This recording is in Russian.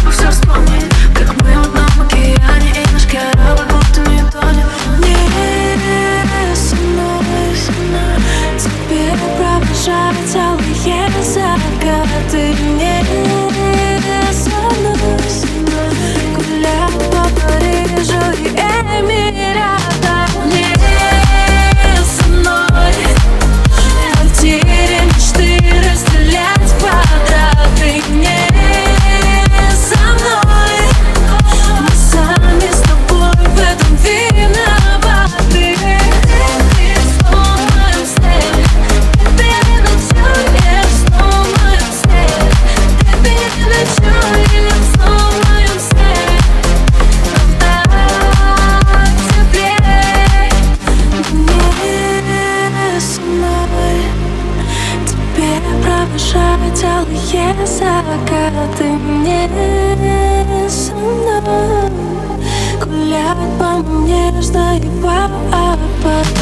бы все вспомнить, как мы в одном океане, и наш корабль будто не тонет. Не со мной, тебе провожают целые закаты. Не со мной гулять по Парижу и Эмиратам. Не со мной в квартире мечты разделять квадраты. Не со мной мы сами с тобой в этом виноваты. Ты снова в моем сне, ты переночуешь снова в моем сне. Ты переночуешь снова в моем сне. Так теплее. Не со мной тебе провожают целые закаты. Не со мной гулять по нежной воде.